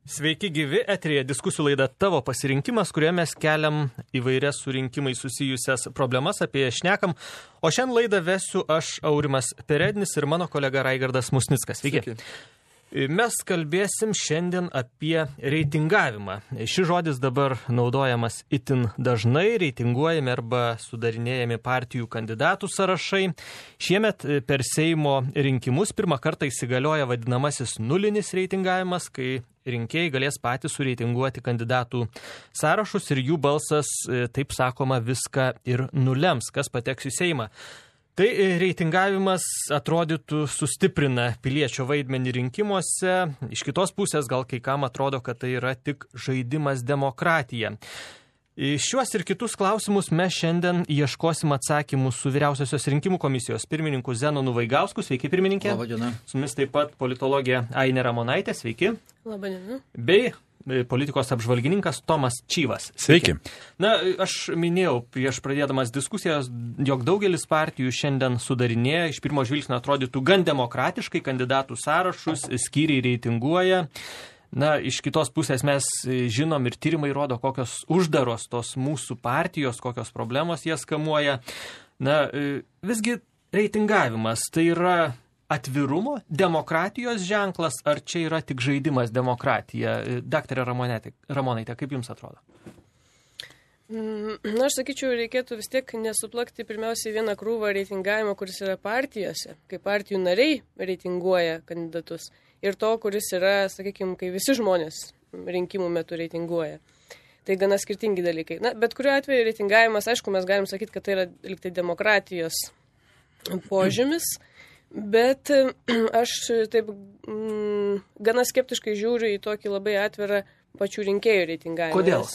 Sveiki gyvi, eteryje diskusijų laida Tavo pasirinkimas, kurioje mes keliam įvairias su rinkimais susijusias problemas, apie jas šnekam. O šiandien laidą vesiu aš, Aurimas Perednis, ir mano kolega Raigardas Musnickas. Sveiki. Mes kalbėsim šiandien apie reitingavimą. Šis žodis dabar naudojamas itin dažnai, reitinguojami arba sudarinėjami partijų kandidatų sąrašai. Šiemet per Seimo rinkimus pirmą kartą įsigalioja vadinamasis nulinis reitingavimas, kai rinkėjai galės patys sureitinguoti kandidatų sąrašus ir jų balsas, taip sakoma, viską ir nulems, kas pateks į Seimą. Tai reitingavimas atrodytų sustiprina piliečio vaidmenį rinkimuose. Iš kitos pusės gal kai kam atrodo, kad tai yra tik žaidimas demokratija. Šiuos ir kitus klausimus mes šiandien ieškosim atsakymų su Vyriausiosios rinkimų komisijos pirmininku Zenonu Vaigausku. Sveiki, pirmininkė. Labadiena. Su mumis taip pat politologė Ainė Ramonaitė. Sveiki. Labadiena. Bei politikos apžvalgininkas Tomas Čyvas. Sveiki. Na, aš minėjau prieš pradėdamas diskusijas, jog daugelis partijų šiandien sudarinėja, iš pirmo žvilgsnio atrodytų gan demokratiškai, kandidatų sąrašus, skyriai reitinguoja. Na, iš kitos pusės mes žinom ir tyrimai rodo, kokios uždaros tos mūsų partijos, kokios problemos jas kamuoja. Na, visgi reitingavimas tai yra atvirumo, demokratijos ženklas, ar čia yra tik žaidimas demokratija? Daktarė Ramonaitė, kaip jums atrodo? Na, aš sakyčiau, reikėtų vis tiek nesuplakti pirmiausiai vieną krūvą reitingavimo, kuris yra partijose, kai partijų nariai reitinguoja kandidatus, ir to, kuris yra, sakykime, kai visi žmonės rinkimų metu reitinguoja. Tai gana skirtingi dalykai. Na, bet kuriuo atveju reitingavimas, aišku, mes galim sakyti, kad tai yra liktai demokratijos požymis, bet aš taip gana skeptiškai žiūriu į tokį labai atvirą pačių rinkėjų reitingavimą. Kodėl?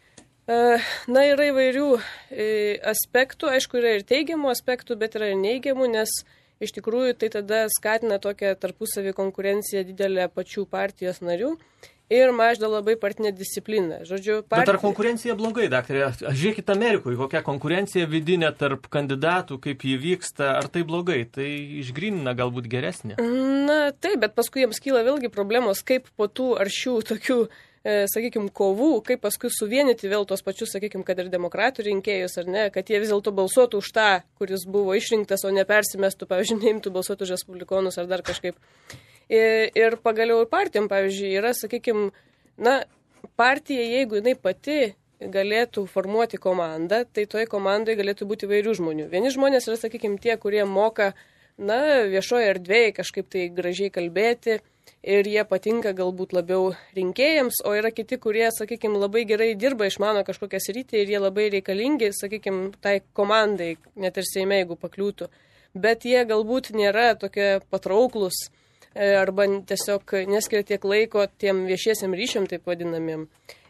Na, yra įvairių aspektų, aišku, yra ir teigiamų aspektų, bet yra ir neigiamų, nes iš tikrųjų tai tada skatina tokią tarpusavį konkurenciją didelę pačių partijos narių ir mažina labai partinę discipliną. Žodžiu, Bet ar konkurencija blogai, daktarė? Žiūrėkit Amerikoje, kokia konkurencija vidinė tarp kandidatų, kaip jį vyksta, ar tai blogai? Tai išgrynina galbūt geresnė? Na, taip, bet paskui jiems kyla vėlgi problemos, kaip po tų aršių tokių, sakykime, kovų, kaip paskui suvienyti vėl tos pačius, sakykime, kad ir demokratų rinkėjus, ar ne, kad jie vis dėlto balsuotų už tą, kuris buvo išrinktas, o nepersimestų, pavyzdžiui, neimtų balsuoti už respublikonus ar dar kažkaip. Ir pagaliau ir partijom, pavyzdžiui, yra, sakykime, na, partija, jeigu jinai pati galėtų formuoti komandą, tai toje komandoje galėtų būti įvairių žmonių. Vieni žmonės yra, sakykime, tie, kurie moka, na, viešoje erdvėje kažkaip tai gražiai kalbėti ir jie patinka galbūt labiau rinkėjams, o yra kiti, kurie, sakykime, labai gerai dirba, išmano kažkokią sritį ir jie labai reikalingi, sakykime, tai komandai, net ir Seime, jeigu pakliūtų. Bet jie galbūt nėra tokie patrauklus arba tiesiog neskiria tiek laiko tiem viešiesiam ryšiam, taip vadinamiem.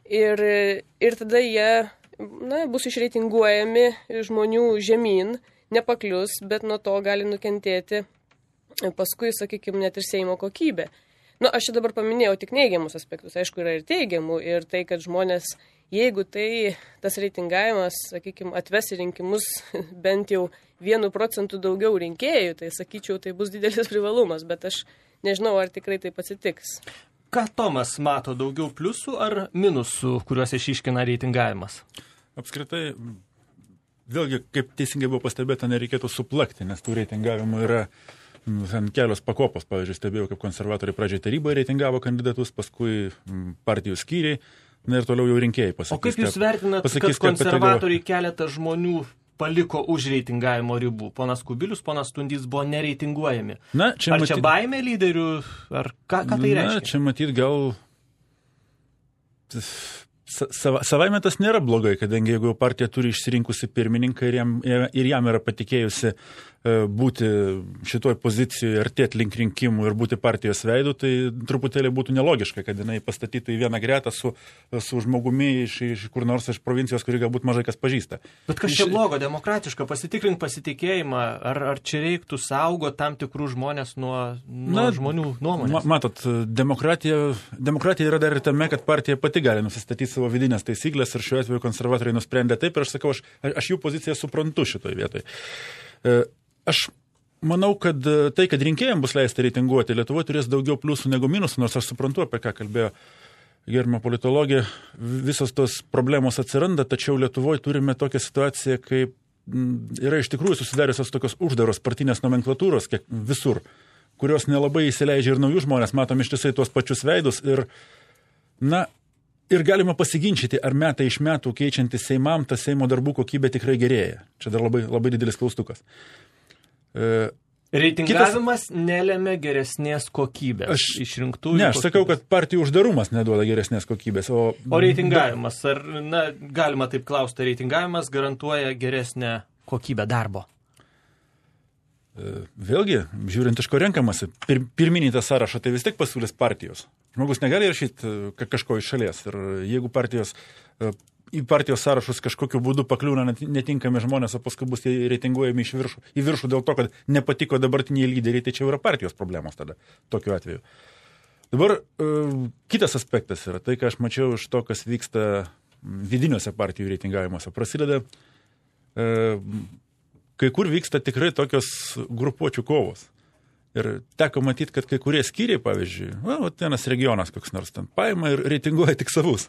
Ir tada jie, na, bus išreitinguojami žmonių žemyn, nepaklius, bet nuo to gali nukentėti paskui, sakykime, net ir Seimo kokybė. Nu, aš čia dabar paminėjau tik neigiamus aspektus, aišku, yra ir teigiamų, ir tai, kad žmonės, jeigu tas reitingavimas, sakykime, atves į rinkimus bent jau 1% daugiau rinkėjų, tai sakyčiau, tai bus didelis privalumas, bet aš nežinau, ar tikrai taip atsitiks. Ką Tomas mato, daugiau pliusų ar minusų, kuriuos išiškina reitingavimas? Apskritai, vėlgi, kaip teisingai buvo pastebėta, nereikėtų suplakti, nes tų reitingavimų yra kelios pakopos. Pavyzdžiui, stebėjau, kaip konservatoriai pradžiai taryboje reitingavo kandidatus, paskui partijų skyriai, na ir toliau jau rinkėjai pasakys. O kaip jūs vertinat, kad konservatoriai keletą žmonių paliko už reitingavimo ribų? Ponas Kubilius, ponas Stundys buvo nereitinguojami. Na, ar čia baimė lyderių, ar ką tai reiškia? Na, čia matyt gal savaime tas nėra blogai, kadangi jeigu partija turi išsirinkusi pirmininką ir jam yra patikėjusi būti šitoj pozicijoje, artėti link rinkimų ir būti partijos veidu, tai truputėlį būtų nelogiška, kad jinai pastatytų į vieną gretą su žmogumi iš kur nors iš provincijos, kurį galbūt mažai kas pažįsta. Bet kas čia blogo, demokratiška, pasitikrink pasitikėjimą, ar čia reiktų saugoti tam tikrų žmonės nuo žmonių nuomonės? Matot, demokratija yra dar ir tame, kad partija pati gali nusistatyti savo vidinės taisyklės ir šiuo atveju konservatoriai nusprendė taip ir aš sakau, aš jų poziciją suprantu šitoj vietoj. Aš manau, kad tai, kad rinkėjams bus leista reitinguoti, Lietuvoje turės daugiau pliusų negu minusų, nors aš suprantu, apie ką kalbėjo gerbiama politologė, visos tos problemos atsiranda, tačiau Lietuvoje turime tokią situaciją, kaip yra iš tikrųjų susidariusios tokios uždaros partinės nomenklatūros visur, kurios nelabai įsileidžia ir naujų žmonės, matom ištisai tuos pačius veidus ir galima pasiginčyti, ar metai iš metų keičiantis Seimam, ta Seimo darbų kokybė tikrai gerėja. Čia dar labai, labai didelis klaustukas. Reitingavimas nelėmė geresnės kokybės išrinktųjų. Ne, aš sakau, kad partijų uždarumas neduoda geresnės kokybės. O reitingavimas, ar galima taip klausti, reitingavimas garantuoja geresnę kokybę darbo? Vėlgi, žiūrint iš ko renkamasi, pirminį tą sąrašą tai vis tiek pasiūlys partijos. Žmogus negali rašyti kažko iš šalies. Ir jeigu į partijos sąrašus kažkokiu būdu pakliūna netinkami žmonės, o paskui bus reitinguojami į viršų dėl to, kad nepatiko dabartiniai lyderiai, tai čia yra partijos problemos tada, tokiu atveju. Dabar kitas aspektas yra tai, ką aš mačiau iš to, kas vyksta vidiniuose partijų reitingavimuose. Prasideda, kai kur vyksta tikrai tokios grupuočių kovos. Ir teko matyti, kad kai kurie skyriai, pavyzdžiui, vienas regionas koks nors ten paima ir reitinguoja tik savus.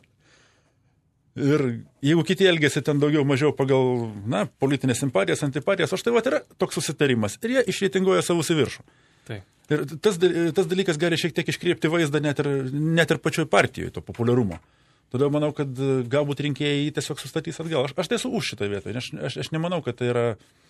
Ir jeigu kiti elgėsi ten daugiau mažiau pagal politinės simpatijas, antipatijas, o štai yra toks susitarimas. Ir jie išreitinguoja savus į viršų. Taip. Ir tas dalykas gali šiek tiek iškreipti vaizdą net ir pačioj partijoje, to populiarumo. Todėl manau, kad galbūt rinkėjai jį tiesiog sustatys atgal. Aš tai esu už šitą vietą. Aš nemanau, kad tai yra...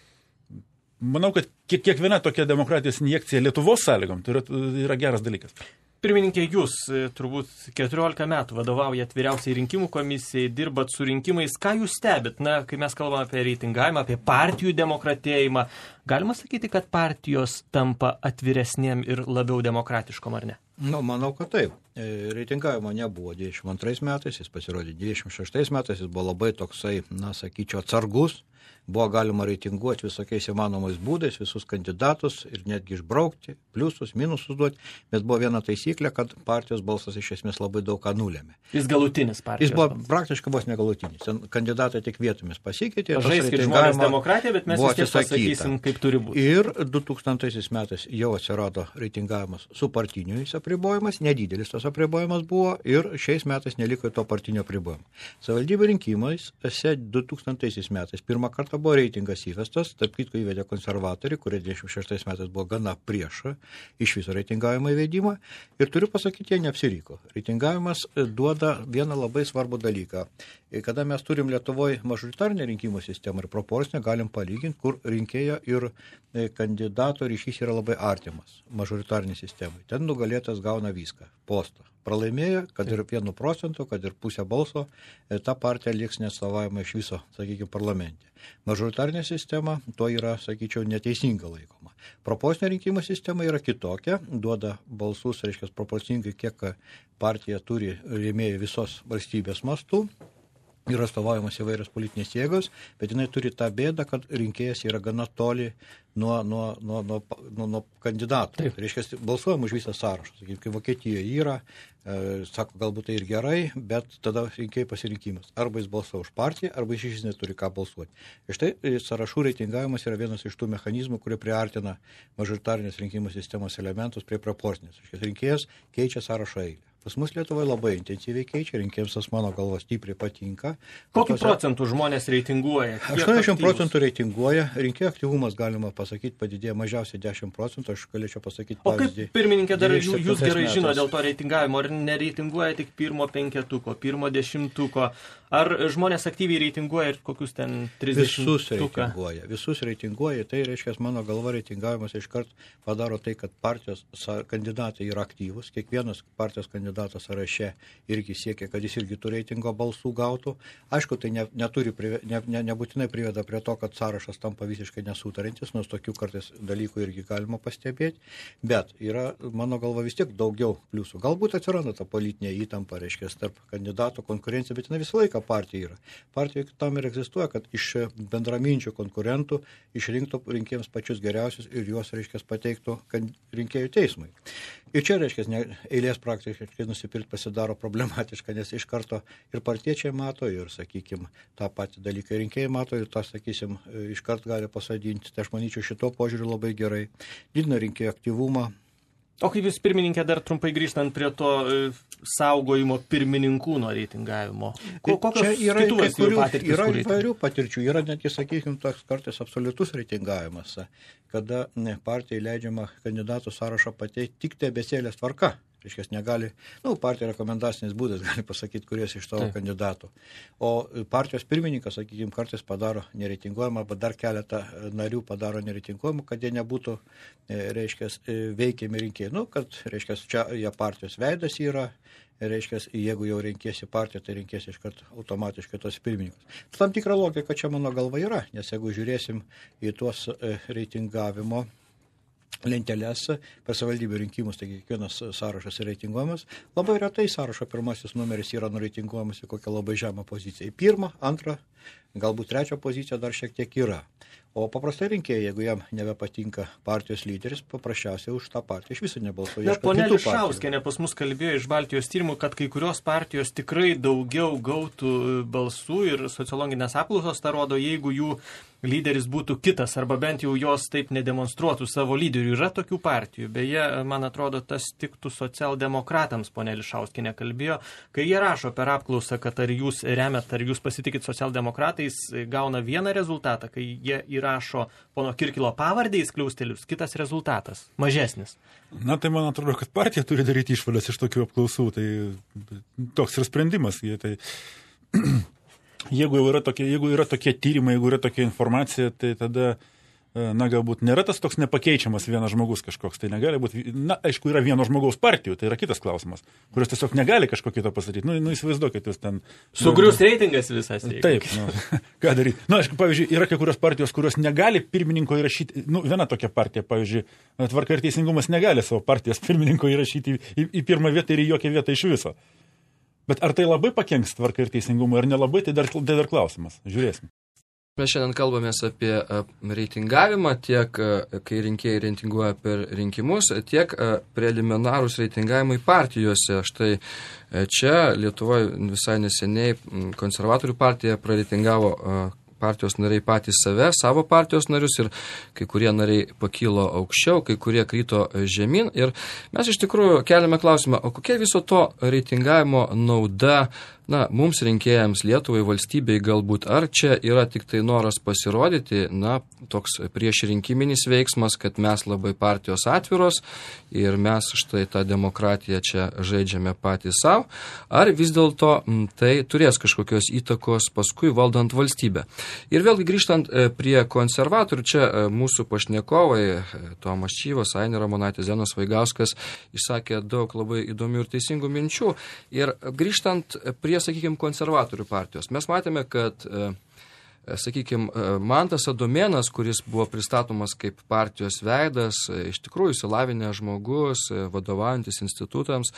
Manau, kad kiekviena tokia demokratijos injekcija Lietuvos sąlygom tai yra geras dalykas. Pirmininkė, jūs turbūt 14 metų vadovaujat vyriausiai rinkimų komisijai, dirbat su rinkimais. Ką jūs stebit? Kai mes kalbame apie reitingavimą, apie partijų demokratėjimą, galima sakyti, kad partijos tampa atviresnėm ir labiau demokratiškom, ar ne? Manau, kad taip. Reitingavimo nebuvo 22 metais, jis pasirodė 26 metais, jis buvo labai toksai, sakyčiau, atsargus. Buvo galima reitinguoti visokiais įmanomais būdais, visus kandidatus ir netgi išbraukti, pliusus, minusus duoti, bet buvo viena taisyklė, kad partijos balsas iš esmės labai daug ką nulėmė. Jis galutinis partijos. Jis buvo praktiškai vos negalutinis. Kandidatai tik vietomis pasikeitė. Žaiskit žmonės demokratiją, bet mes vis tiek pasakysim, kaip turi būti. Ir 2000 metais jau atsirado reitingavimas su partiniais apribojimais, nedidelis tos apribojimas buvo ir šiais metais neliko to partinio apribojimo. Savivaldybių rinkimais 2000 metais pirmą kartą buvo reitingas įvestas, tarp kitko įvedė konservatoriai, kurie 26 metais buvo gana prieš iš viso reitingavimo įvedimą. Ir turiu pasakyti, jie neapsiriko. Reitingavimas duoda vieną labai svarbų dalyką. Kada mes turim Lietuvoje mažoritarinę rinkimų sistemą ir proporcinę, galim palyginti, kur rinkėjo ir kandidato ryšys yra labai artimas mažoritarinė sistemai. Ten nugalėtas gauna viską, postą. Pralaimėjo, kad ir 1%, kad ir pusę balso, ta partija liks neatstovavimą iš viso, sakykime, parlamente. Mažoritarinė sistema to yra, sakyčiau, neteisinga laikoma. Proporcinė rinkimų sistema yra kitokia, duoda balsus, reiškia, proporcingai, kiek partija turi rėmėjų visos valstybės mastų. Yra atstovaujamos įvairios politinės jėgos, bet jinai turi tą bėdą, kad rinkėjas yra gana toli nuo kandidatų. Tai reiškia, balsuojam už visą sąrašą. Sakykime, kai Vokietijoje yra, sako, galbūt tai ir gerai, bet tada rinkėjai pasirinkimas. Arba jis balsuoja už partiją, arba iš esmės neturi ką balsuoti. Ir štai sąrašų reitingavimas yra vienas iš tų mechanizmų, kurie priartina mažoritarinės rinkimų sistemos elementus prie proporcinės. Rinkėjas keičia sąrašo eilę. Pas mus Lietuvoje labai intensyviai keičia, rinkėjams tas mano galva stipriai patinka. Kokį procentų žmonės reitinguoja? 80% reitinguoja, rinkėjų aktyvumas, galima pasakyti, padidėjo mažiausiai 10%, aš galėčiau pasakyti pavyzdį. O kaip, pirmininkė, dar jūs gerai žino dėl to reitingavimo, ar nereitinguoja tik pirmo 5-tuko, pirmo 10-tuko, ar žmonės aktyviai reitinguoja ir kokius ten 30-tuką? Visus reitinguoja, tai reiškia, mano galva reitingavimas iškart padaro tai, kad partijos kandidatai yra aktyvus, kiekvienas partijos kandidatas sąraše irgi siekia, kad jis irgi tų reitingo balsų gautų. Aišku, tai nebūtinai priveda prie to, kad sąrašas tampa visiškai nesutarintis, nors tokių kartais dalykų irgi galima pastebėti, bet yra, mano galva, vis tiek daugiau pliusų. Galbūt atsiranda ta politinė įtampa, reiškia, tarp kandidatų konkurencija, bet jinai visą laiką partija yra. Partija tam ir egzistuoja, kad iš bendraminčių konkurentų išrinktų rinkėjams pačius geriausius ir juos, reiškia, pateiktų rinkėjų teismui. Ir čia, reiškia, eilės praktiškai nusipirkti pasidaro problematiška, nes iš karto ir partiečiai mato, ir, sakykime, tą patį dalyką rinkėjai mato, ir tą, sakysim, iš karto gali pasadinti. Tai aš manyčiau, šito požiūriu labai gerai. Didina rinkėjų aktyvumą, O kaip jūs, pirmininkė, dar trumpai grįžtant prie to saugojimo pirmininkų nuo reitingavimo? Kokios kitų valstybių patirtis? Yra įvairių patirčių, yra netgi, sakykime, toks kartais absoliutus reitingavimas, kada partijai leidžiama kandidatų sąrašą pateikti tik abėcėlės tvarka. Reiškia, negali, partija rekomendacinis būdas gali pasakyti, kuris iš tavo kandidatų. O partijos pirmininkas, sakykime, kartais padaro nereitinguojamą, arba dar keletą narių padaro nereitinguojamą, kad jie nebūtų, reiškia, veikiami rinkėjai. Kad, reiškia, čia jie partijos veidas yra, reiškia, jeigu jau renkėsi partiją, tai renkėsi iš karto automatiškai tos pirmininkus. Tam tikra logika čia mano galva yra, nes jeigu žiūrėsim į tuos reitingavimo lenteles per savivaldybių rinkimus, taigi kiekvienas sąrašas yra reitinguojamas. Labai retai sąrašo pirmasis numeris yra nureitinguojamas į kokią labai žemą poziciją. Į pirmą, antrą, galbūt trečią poziciją dar šiek tiek yra. O paprastai rinkėjai, jeigu jam nebepatinka partijos lyderis, paprasčiausiai už tą partiją iš viso nebalsuoja. Ponė Lišauskienė pas mus kalbėjo iš Baltijos tyrimų, kad kai kurios partijos tikrai daugiau gautų balsų ir sociologinės apklausos tą rodo, jeigu jų lyderis būtų kitas, arba bent jau jos taip nedemonstruotų savo lyderių. Yra tokių partijų. Beje, man atrodo, tas tiktų socialdemokratams, ponė Lišauskienė kalbėjo, kai jie rašo per apklausą, kad ar jūs remiat, ar jūs pasitikit socialdemokratais, gauna vieną rezultatą, kai jie įrašo pono Kirkilo pavardę į skliaustelius, kitas rezultatas, mažesnis. Na, tai man atrodo, kad partija turi daryti išvadas iš tokių apklausų, tai toks ir sprendimas. Jeigu yra tokie tyrimai, jeigu yra tokia informacija, tai tada, galbūt nėra tas toks nepakeičiamas vienas žmogus kažkoks, tai negali būti, aišku, yra vieno žmogaus partijų, tai yra kitas klausimas, kurios tiesiog negali kažko kito pasakyti. Įsivaizduokit jūs ten. Sugrius reitingas visas. Taip, ką daryti. Aišku, pavyzdžiui, yra kai kurios partijos, kurios negali pirmininko įrašyti, viena tokia partija, pavyzdžiui, Tvarka ir teisingumas negali savo partijos pirmininko įrašyti į pirmą vietą ir į jokią vietą iš viso. Bet ar tai labai pakenks Tvarka ir teisingumui, ar nelabai, tai dar klausimas. Žiūrėsim. Mes šiandien kalbamės apie reitingavimą, tiek kai rinkėjai reitinguoja per rinkimus, tiek preliminarūs reitingavimai partijose. Štai čia Lietuvoje visai neseniai konservatorių partija prareitingavo partijos nariai patys savo partijos narius ir kai kurie nariai pakilo aukščiau, kai kurie krito žemyn. Ir mes iš tikrųjų keliame klausimą, o kokia viso to reitingavimo nauda mums rinkėjams, Lietuvai, valstybei galbūt, ar čia yra tik tai noras pasirodyti, toks priešrinkiminis veiksmas, kad mes labai partijos atviros ir mes štai tą demokratiją čia žaidžiame patys savo, ar vis dėlto tai turės kažkokios įtakos paskui valdant valstybę. Ir vėlgi grįžtant prie konservatorių, čia mūsų pašnekovai, Tomas Čyvas, Ainė Ramonaitė, Zenonas Vaigauskas, išsakė daug labai įdomių ir teisingų minčių. Ir grįžtant prie, sakykime, konservatorių partijos. Mes matėme, kad, sakykime, Mantas Adomėnas, kuris buvo pristatomas kaip partijos veidas, iš tikrųjų išsilavinęs žmogus, vadovaujantis institutams,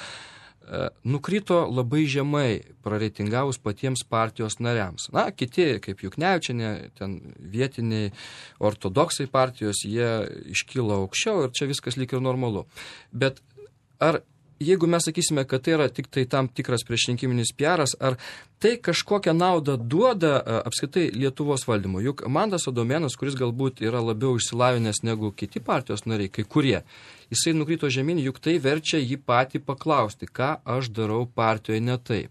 nukrito labai žemai prareitingavus patiems partijos nariams. Kiti, kaip Juknevičienė, ten vietiniai ortodoksai partijos, jie iškilo aukščiau ir čia viskas lyg ir normalu. Bet jeigu mes sakysime, kad tai yra tik tai tam tikras priešrinkiminis piaras, ar tai kažkokią naudą duoda apskritai Lietuvos valdymo? Juk Mantas Adomėnas, kuris galbūt yra labiau išsilavinęs negu kiti partijos nariai, kai kurie, jisai nukrito žemyn, juk tai verčia jį patį paklausti, ką aš darau partijoje ne taip,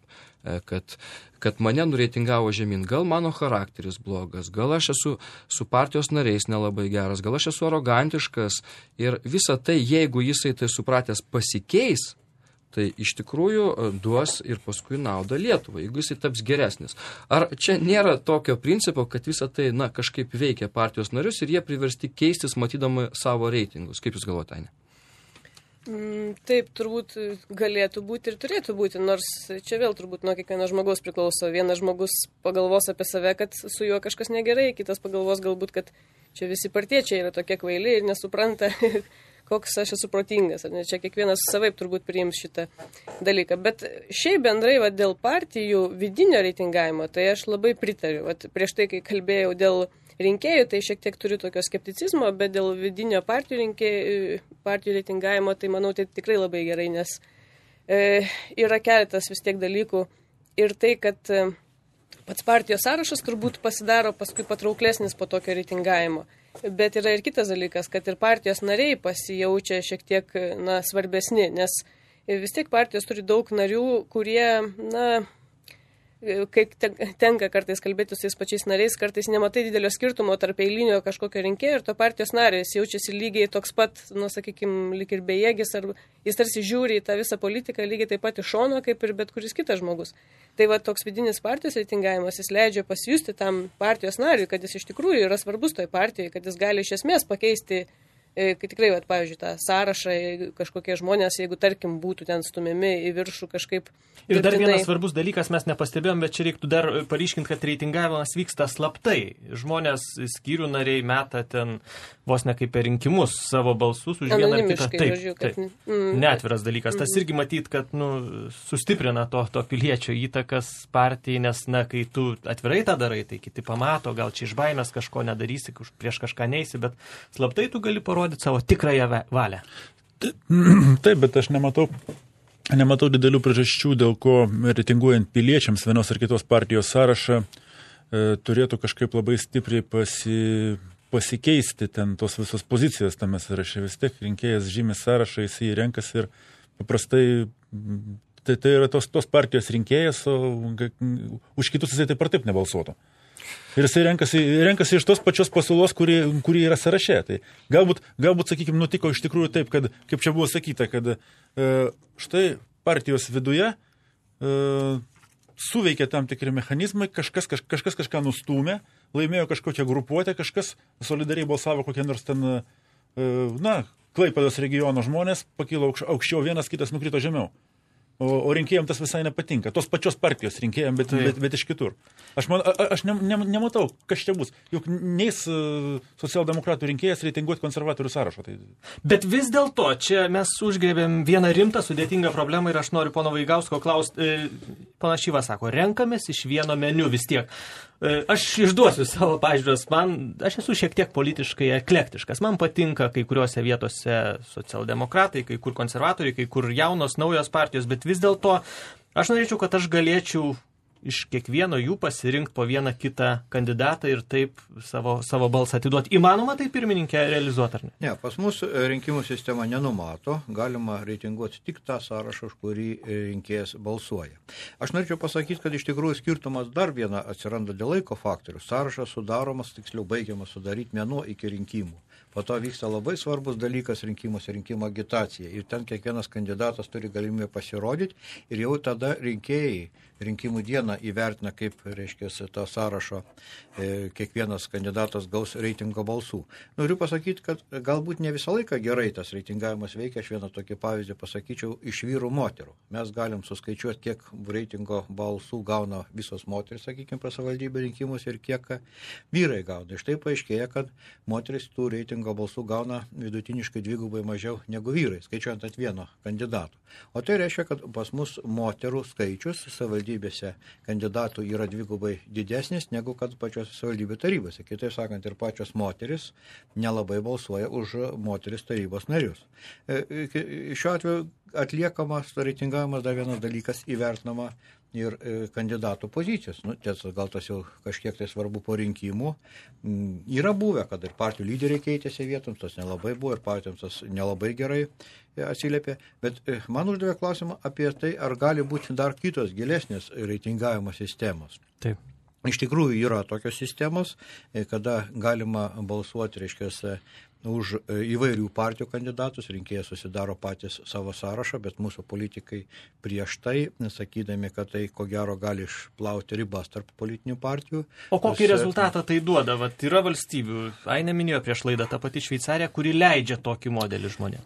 kad mane nureitingavo žemyn, gal mano charakteris blogas, gal aš esu su partijos nariais nelabai geras, gal aš esu arogantiškas ir visa tai, jeigu jisai tai supratęs pasikeis, tai iš tikrųjų duos ir paskui naudą Lietuvai, jeigu jisai taps geresnis. Ar čia nėra tokio principo, kad visa tai kažkaip veikia partijos narius ir jie priversti keistis matydami savo reitingus? Kaip jūs galvojate, Ainė? Taip, turbūt galėtų būti ir turėtų būti, nors čia vėl turbūt nuo kiekvieno žmogaus priklauso. Vienas žmogus pagalvos apie save, kad su juo kažkas negerai, kitas pagalvos galbūt, kad čia visi partiečiai yra tokie kvaili ir nesupranta, koks aš esu protingas. Ar ne? Čia kiekvienas savaip turbūt priims šitą dalyką. Bet šiaip bendrai dėl partijų vidinio reitingavimo, tai aš labai pritariu. Prieš tai, kai kalbėjau dėl rinkėjų, tai šiek tiek turiu tokio skepticizmo, bet dėl vidinio partijų reitingavimo, tai manau, tai tikrai labai gerai, nes yra keletas vis tiek dalykų ir tai, kad pats partijos sąrašas turbūt pasidaro paskui patrauklesnis po tokio reitingavimo. Bet yra ir kitas dalykas, kad ir partijos nariai pasijaučia šiek tiek svarbesni, nes vis tiek partijos turi daug narių, kurie, kai tenka kartais kalbėti su tais pačiais nariais, kartais nematai didelio skirtumo tarp eilinio kažkokio rinkėjo ir to partijos nario. Jis jaučiasi lygiai toks pat, sakykime, lyg ir bejėgis, ar jis tarsi žiūri į tą visą politiką lygiai taip pat iš šono, kaip ir bet kuris kitas žmogus. Tai va toks vidinis partijos reitingavimas, jis leidžia pasijusti tam partijos nariui, kad jis iš tikrųjų yra svarbus toj partijai, kad jis gali iš esmės pakeisti, kai tikrai, pavyzdžiui, tą sąrašą, kažkokie žmonės, jeigu, tarkim, būtų ten stumiami į viršų kažkaip. Ir dar vienas svarbus dalykas, mes nepastebėjom, bet čia reiktų dar paryškinti, kad reitingavimas vyksta slaptai. Žmonės, skyrių nariai meta ten vos ne kaip per rinkimus savo balsus už vieną ar kitą. Taip. Neatviras dalykas. Tas irgi matyt, kad sustiprina to piliečio įtakas partijai, nes, kai tu atvirai tą darai, tai kiti pamato, gal čia iš baimės kažko nedarysi, prieš kažką neisi, bet slaptai tu gali parodyti savo tikrąją valią. Taip, bet aš nematau didelių priežasčių, dėl ko reitinguojant piliečiams vienos ar kitos partijos sąrašą turėtų kažkaip labai stipriai pasikeisti ten tos visos pozicijos tame sąraše. Vis tiek rinkėjas žymi sąrašą, jis jį renkasi ir paprastai tai yra tos partijos rinkėjas, o už kitus jisai taip ar taip nebalsuotų. Ir jisai renkasi iš tos pačios pasiūlos, kuri yra sąraše. Tai galbūt, sakykime, nutiko iš tikrųjų taip, kad, kaip čia buvo sakyta, kad štai partijos viduje suveikė tam tikri mechanizmai, kažkas kažką nustūmė, laimėjo kažkokią grupuotę, kažkas solidariai balsavo kokie nors ten, Klaipėdos regiono žmonės, pakilo aukščiau, vienas kitas nukrito žemiau. O rinkėjams tas visai nepatinka. Tos pačios partijos rinkėjams, bet iš kitur. Aš nematau, kas čia bus. Juk neis socialdemokratų rinkėjas reitinguoti konservatorių sąrašo. Tai... Bet vis dėlto, čia mes užgrėbėm vieną rimtą, sudėtingą problemą ir aš noriu pono Vaigausko klausti. Pana Šyva sako, renkamės iš vieno meniu vis tiek. Aš išduosiu savo pažiūras. Aš esu šiek tiek politiškai eklektiškas. Man patinka kai kuriuose vietose socialdemokratai, kai kur konservatoriai, kai kur jaunos, naujos partijos, bet vis dėlto aš norėčiau, kad aš galėčiau iš kiekvieno jų pasirinkti po vieną kitą kandidatą ir taip savo balsą atiduoti. Įmanoma tai pirmininkė realizuoti, ar ne? Ne, pas mus rinkimų sistema nenumato, galima reitinguoti tik tą sąrašą, už kurį rinkėjas balsuoja. Aš norėčiau pasakyti, kad iš tikrųjų skirtumas dar vieną atsiranda dėl laiko faktorių. Sąrašas sudaromas, tiksliau baigiamas sudaryti mėnuo iki rinkimų. Po to vyksta labai svarbus dalykas rinkimuose, rinkimo agitacija. Ir ten kiekvienas kandidatas turi galimybę pasirodyti ir jau tada rinkėjai rinkimų dieną įvertina, kaip, reiškia, to sąrašo kiekvienas kandidatas gaus reitingo balsų. Noriu pasakyti, kad galbūt ne visą laiką gerai tas reitingavimas veikia. Aš vieną tokį pavyzdį pasakyčiau iš vyrų moterų. Mes galim suskaičiuoti, kiek reitingo balsų gauna visos moteris, sakykime, prie savivaldybių rinkimus ir kiek vyrai gauna. Iš tai paaiškėja, kad moteris tų reitingo balsų gauna vidutiniškai dvigubai mažiau negu vyrai, skaičiuojant ant vieno kandidato. O tai reiškia, kad pas mus moterų skaičius savivaldybėse kandidatų yra dvigubai didesnis negu kad pačios savivaldybių tarybose. Kitaip sakant, ir pačios moteris nelabai balsuoja už moteris tarybos narius. Šiuo atveju atliekamas reitingavimas dar vienas dalykas įvertinama ir kandidatų pozicijos. Tiesa, gal tas jau kažkiek tai svarbu po rinkimų. Yra buvę, kad ir partijų lyderiai keitėsi vietoms, tas nelabai buvo ir partijoms tas nelabai gerai atsiliepė. Bet man uždavė klausimą apie tai, ar gali būti dar kitos gilesnės reitingavimo sistemos. Taip. Iš tikrųjų yra tokios sistemos, kada galima balsuoti, reiškia, už įvairių partijų kandidatus, rinkėjai susidaro patys savo sąrašą, bet mūsų politikai prieš tai, sakydami, kad tai ko gero gali išplauti ribas tarp politinių partijų. O kokį rezultatą tai duoda? Vat yra valstybių, Ainė minėjo prieš laidą, ta pati Šveicarija, kuri leidžia tokį modelį žmonėms.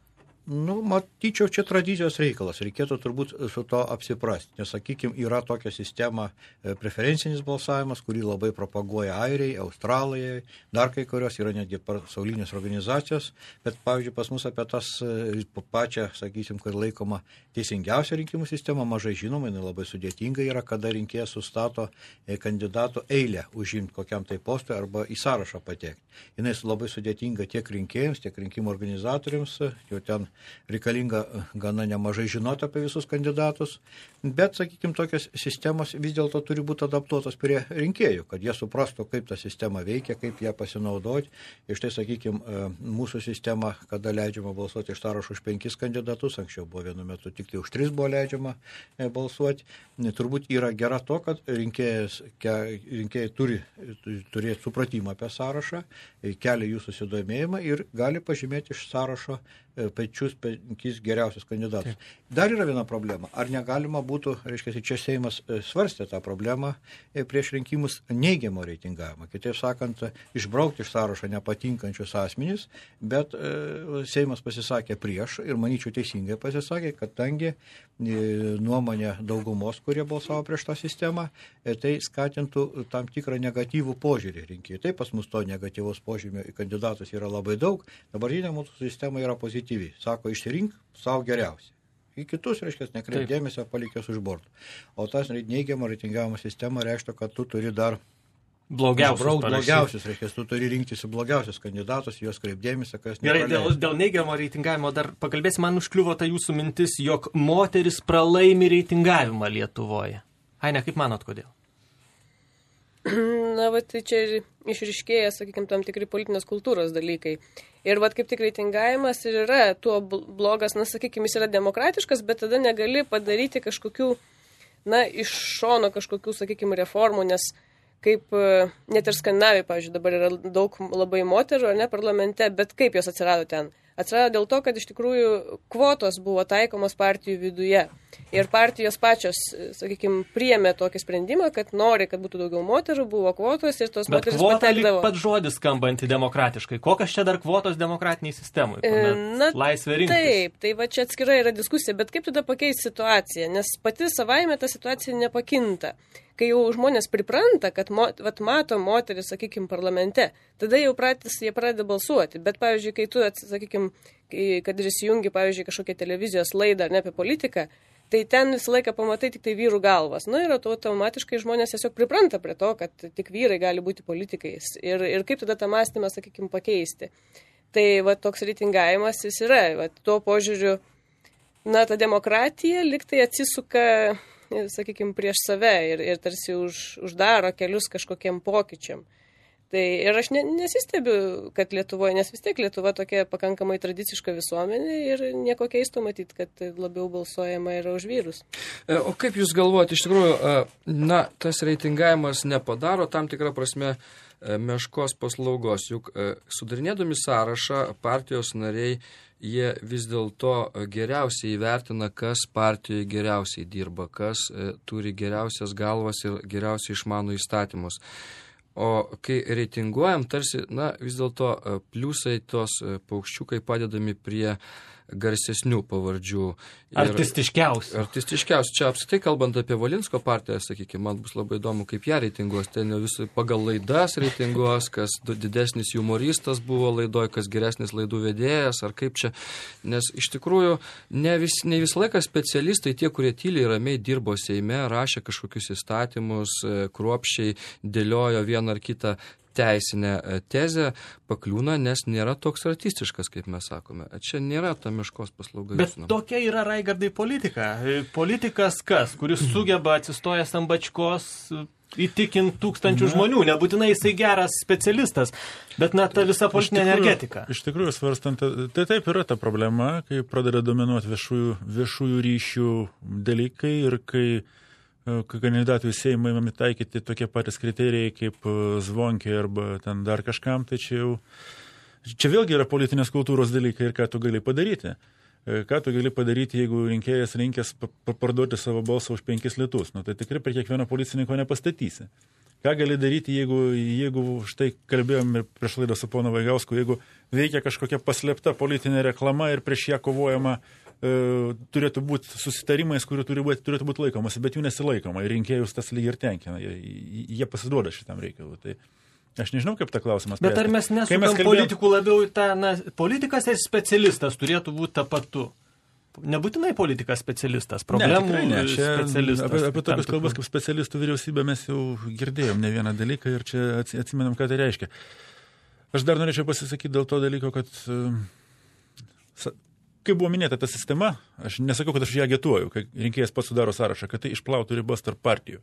Matyčiau, čia tradicijos reikalas, reikėtų turbūt su to apsiprasti, nes, sakykime, yra tokia sistema preferencinis balsavimas, kurį labai propaguoja airiai, australai, dar kai kurios yra netgi pasaulinės organizacijos, bet, pavyzdžiui, pas mus apie tas pačią, sakysim, kur laikoma teisingiausia rinkimų sistema, mažai žinoma, jinai labai sudėtinga yra, kada rinkėjas sustato kandidato eilę užimti kokiam tai postui arba į sąrašą patekti. Jinai labai sudėtinga tiek rinkėjams, tiek rinkimų organizatoriams, jau ten reikalinga gana nemažai žinoti apie visus kandidatus, bet, sakykime, tokios sistemos vis dėlto turi būti adaptuotos prie rinkėjų, kad jie suprastų, kaip ta sistema veikia, kaip ją pasinaudoti. Ir štai, sakykime, mūsų sistema, kada leidžiama balsuoti iš sąrašo už 5 kandidatus, anksčiau buvo vienu metu tik tai už 3 buvo leidžiama balsuoti, turbūt yra gera to, kad rinkėjai turi turėti supratimą apie sąrašą, kelia jų susidomėjimą ir gali pažymėti iš sąrašo pačius 5 geriausius kandidatus. Dar yra viena problema. Ar negalima būtų, reiškia, čia Seimas svarstė tą problemą prieš rinkimus neigiamo reitingavimo. Kitaip sakant, išbraukti iš sąrašo nepatinkančius asmenys, bet Seimas pasisakė prieš ir manyčiau teisingai pasisakė, kadangi nuomonė daugumos, kurie balsavo prieš tą sistemą, tai skatintų tam tikrą negatyvų požiūrį rinkėjų. Taip, pas mus to negatyvos požiūrį į kandidatus yra labai daug, dabartinė mūsų sistema yra pozityvi. Sako, išsirink savo geriausiai. Į kitus, reiškia, nekreip dėmesio, palikęs už borto. O tas neigiamo reitingavimo sistema reiškia, kad tu turi dar blogiausius, reiškia, tu turi rinktis blogiausius kandidatus, juos kreip dėmesio, kas nepraleidžia. Gerai, dėl neigiamo reitingavimo dar pakalbėsim, man užkliuvo ta jūsų mintis, jog moteris pralaimi reitingavimą Lietuvoje. Aine, kaip manot, kodėl? Na, tai čia išriškėja, sakykime, tam tikri politinės kultūros dalykai. Ir kaip tik reitingavimas ir yra tuo blogas, sakykime, jis yra demokratiškas, bet tada negali padaryti kažkokių, iš šono kažkokių, sakykime, reformų, nes kaip net ir Skandinavijai, pavyzdžiui, dabar yra daug labai moterų, parlamente, bet kaip jos atsirado ten? Atsirado dėl to, kad iš tikrųjų kvotos buvo taikomos partijų viduje. Ir partijos pačios, sakykime, priėmė tokį sprendimą, kad nori, kad būtų daugiau moterų, buvo kvotos ir tos moteris patekdavo. Bet kvota lyg pat žodis skambanti demokratiškai. Kokios čia dar kvotos demokratiniai sistemai? Laisvė rinktis. Taip, tai čia atskira yra diskusija, bet kaip tada pakeisti situaciją? Nes pati savaime ta situacija nepakinta. Kai jau žmonės pripranta, kad mato moteris, sakykime, parlamente, tada jau jie pradeda balsuoti. Bet, pavyzdžiui, kai tu, sakykime, kad ir įsijungi, pavyzdžiui, kažkokią televizijos laidą ar ne apie politiką, tai ten visą laiką pamatai tik tai vyrų galvas. Ir automatiškai žmonės tiesiog pripranta prie to, kad tik vyrai gali būti politikais. Ir kaip tada tą mąstymą, sakykime, pakeisti. Tai toks reitingavimas jis yra. Tuo požiūriu, ta demokratija liktai atsisuka, sakykime, prieš save ir tarsi uždaro kelius kažkokiem pokyčiam. Tai ir aš nesistebiu, kad Lietuvoje, nes vis tiek Lietuva tokia pakankamai tradiciška visuomenė ir nieko keisto matyti, kad labiau balsuojama yra už vyrus. O kaip jūs galvojate, iš tikrųjų, tas reitingavimas nepadaro tam tikrą prasme meškos paslaugos, juk sudarinėdami sąrašą partijos nariai, jie vis dėlto geriausiai įvertina, kas partijoje geriausiai dirba, kas turi geriausias galvas ir geriausiai išmano įstatymus. O kai reitinguojam, tarsi, vis dėlto pliusai tos paukščiukai padedami prie garsesnių pavardžių. Artistiškiausių. Čia apskritai kalbant apie Valinsko partiją, sakykime, man bus labai įdomu, kaip ją reitinguos. Ten visai pagal laidas reitinguos, kas didesnis humoristas buvo laidoj, kas geresnis laidų vedėjas, ar kaip čia. Nes iš tikrųjų ne visą laiką specialistai, tie, kurie tyliai ramiai dirbo Seime, rašė kažkokius įstatymus, kruopščiai dėliojo vieną ar kitą teisinę tezę, pakliūna, nes nėra toks artistiškas, kaip mes sakome. Čia nėra ta meškos paslauga. Bet tokia yra, Raigardai, politika. Politikas kas, kuris sugeba atsistojęs ant bačkos įtikinti tūkstančių žmonių. Nebūtinai jisai geras specialistas, bet ta visa politinė energetika. Iš tikrųjų, svarstant, tai taip yra ta problema, kai pradeda dominuoti viešųjų ryšių dalykai ir kai kandidatų į Seimą įmami taikyti tokie patys kriterijai kaip Zvonkė arba ten dar kažkam, tai čia vėlgi yra politinės kultūros dalykai ir ką tu gali padaryti. Ką tu gali padaryti, jeigu rinkėjas rinkės parduoti savo balsą už 5 litus. Tai tikrai prie kiekvieno policininko nepastatysi. Ką gali daryti, jeigu štai kalbėjome prieš laidą su pono Vaigausku, jeigu veikia kažkokia paslėpta politinė reklama ir prieš ją kovojama turėtų būti susitarimais, kurių turėtų būti laikomasi, bet jų nesilaikoma ir rinkėjus tas lyg ir tenkina. Jie pasiduoda šitam reikalui. Tai aš nežinau, kaip tą klausimą spręsti. Bet ar mes nesukam politikų labiau politikas ir specialistas turėtų būti tapatu? Nebūtinai politikas specialistas, problemų specialistas. Apie tokius kalbas kaip specialistų vyriausybė mes jau girdėjom ne vieną dalyką ir čia atsimenam, ką tai reiškia. Aš dar norėčiau pasisakyti dėl to dalyko, kad kaip buvo minėta ta sistema, aš nesakau, kad aš ją agituoju, kai rinkėjas pats sudaro sąrašą, kad tai išplautų ribas tarp partijų.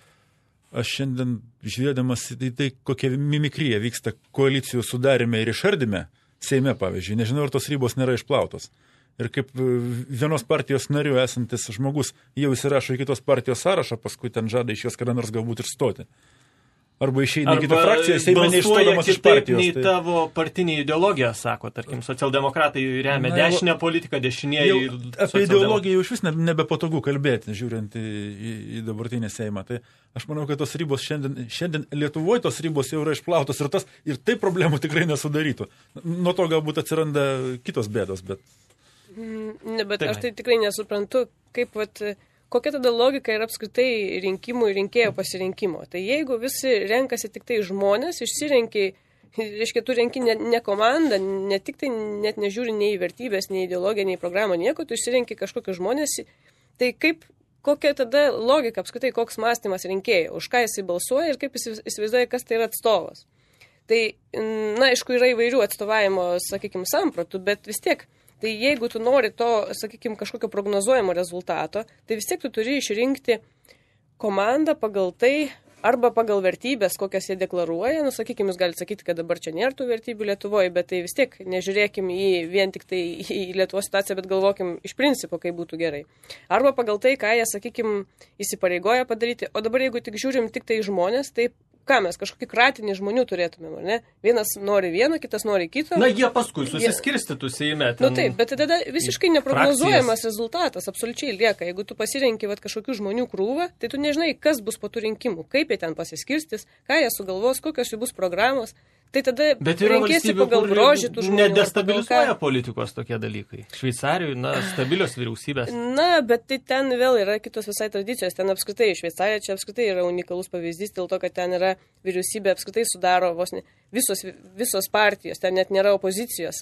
Aš šiandien, žiūrėdamas į tai, kokia mimikrija vyksta koalicijų sudarime ir išardyme, Seime, pavyzdžiui, nežinau, ar tos ribos nėra išplautos. Ir kaip vienos partijos narių esantis žmogus jau įsirašo į kitos partijos sąrašą, paskui ten žada iš jos kada nors galbūt ir stoti. Arba išeina į kitą frakciją, Seime neišstodamas iš partijos. Nei tavo partinė ideologija, sako, tarkim, socialdemokratai remia dešinę politiką, dešinieji. Apie ideologiją jau iš vis nebepatogu kalbėti, žiūrint į dabartinę Seimą. Tai aš manau, kad tos ribos šiandien Lietuvoje tos ribos jau yra išplautos ir tai problemų tikrai nesudarytų. Nuo to galbūt atsiranda kitos bėdos, bet... Ne, bet aš tai tikrai nesuprantu, kaip kokia tada logika yra apskritai rinkimų ir rinkėjo pasirinkimo. Tai jeigu visi renkasi tik tai žmonės, išsirenki, reiškia, tu renki ne komandą, ne tik tai net nežiūri nei vertybės, nei ideologiją, nei programą, nieko, tu išsirenki kažkokius žmonės, tai kokia tada logika apskritai, koks mąstymas rinkėjo, už ką jisai balsuoja ir kaip jis įsivaizduoja, kas tai yra atstovas. Tai, aišku, yra įvairių atstovavimo, sakykime, sampratų, bet vis tiek. Tai jeigu tu nori to, sakykime, kažkokio prognozuojamo rezultato, tai vis tiek tu turi išrinkti komandą pagal tai, arba pagal vertybės, kokias jie deklaruoja. Sakykime, jūs galite sakyti, kad dabar čia nėra tų vertybių Lietuvoje, bet tai vis tiek nežiūrėkim vien tik tai į Lietuvos situaciją, bet galvokim iš principo, kaip būtų gerai. Arba pagal tai, ką jie, sakykime, įsipareigoja padaryti. O dabar, jeigu tik žiūrim tik tai žmonės, tai ką mes, kažkokį kratinį žmonių turėtumėm, ar ne? Vienas nori vieno, kitas nori kito. Jie paskui susiskirstytų Seime. Taip, bet tada visiškai neprognozuojamas rezultatas absoliučiai lieka. Jeigu tu pasirenki kažkokių žmonių krūvą, tai tu nežinai, kas bus po tų rinkimų, kaip jie ten pasiskirstys, ką jie sugalvos, kokios jų bus programos. Tai tada renkėsi pagal grožį tų žmonių. Nedestabilizuoja politikos tokie dalykai. Šveicarijoje, stabilios vyriausybės. Bet tai ten vėl yra kitos visai tradicijos. Ten apskritai Šveicarija čia apskritai yra unikalus pavyzdys, dėl to, kad ten yra vyriausybė apskritai sudaro vos ne visos partijos, ten net nėra opozicijos.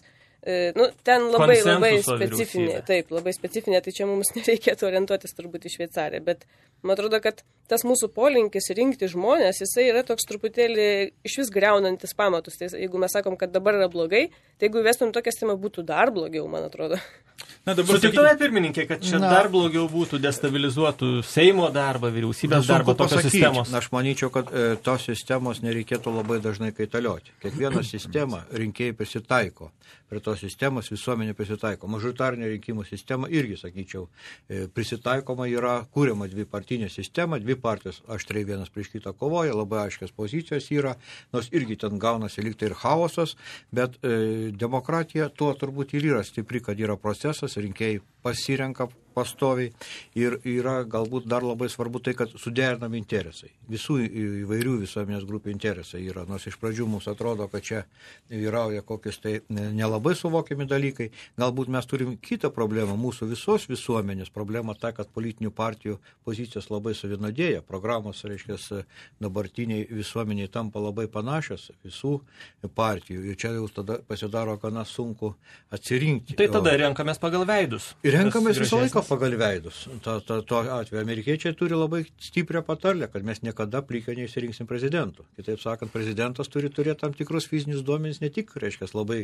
Ten labai specifinė, taip, labai specifinė, tai čia mums nereikėtų orientuotis turbūt į Šveicariją, bet man atrodo, kad tas mūsų polinkis rinkti žmonės, jisai yra toks truputėlį iš vis griaunantis pamatus. Tai jeigu mes sakom, kad dabar yra blogai, tai jeigu įvestum tokią sistemą, būtų dar blogiau, man atrodo. Sutiktume pirmininkė, kad čia dar blogiau būtų, destabilizuotų Seimo darbą, vyriausybės darbą, tokios sistemos. Aš manyčiau, kad tos sistemos nereikėtų labai dažnai kaitalioti. Kiekvieną sistemą rinkėjai prisitaiko. Prie tos sistemos visuomenė prisitaiko. Mažoritarinė rinkimų sistema irgi, sakyčiau, prisitaikoma yra, kūriama dvipartinė sistema, dvi partijos aštriai vienas prieš kitą kovoja, labai aiškios pozicijos yra, nors irgi ten gaunasi lygtai ir chaosas, bet demokratija tuo turbūt ir yra stipri, kad yra procesas, rinkėjai pasirenka pastoviai ir yra galbūt dar labai svarbu tai, kad suderinami interesai. Visų įvairių visuomenės grupių interesai yra, nors iš pradžių mums atrodo, kad čia vyrauja kokius tai nelabai suvokiami dalykai. Galbūt mes turim kitą problemą, mūsų visos visuomenės problema ta, kad politinių partijų pozicijos labai suvienodėja, programos, reiškia, dabartiniai visuomeniai tampa labai panašios visų partijų ir čia jau tada pasidaro gana sunku atsirinkti. Tai tada renkamės pagal veidus. Renkamės visą laiką pagal veidus. To atveju amerikiečiai turi labai stiprią patarlę, kad mes niekada plikio neįsirinksim prezidentų. Kitaip sakant, prezidentas turi turėti tam tikrus fizinius duomenys, ne tik, reiškia, labai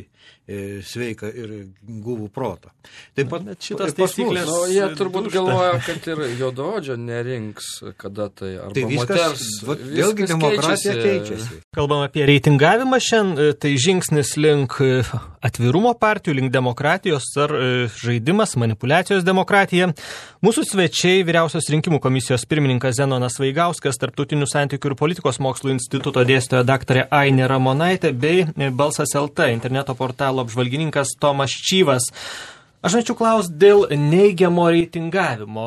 sveiką ir guvų protą. Taip pat šitas taisyklės. Jie turbūt galvoja, kad ir juodaodžio nerinks, kada tai arba tai moters. Vėlgi demokratija keičiasi. Kalbam apie reitingavimą šiandien, tai žingsnis link atvirumo partijų, link demokratijos ar žaidimas, manipuliacijos demokratija. Mūsų svečiai vyriausios rinkimų komisijos pirmininkas Zenonas Vaigauskas, Tarptautinių santykių ir politikos mokslų instituto dėstytoja daktarė Ainė Ramonaitė bei Balsas LT interneto portalo apžvalgininkas Tomas Čyvas. Aš norėčiau klausti dėl neigiamo reitingavimo.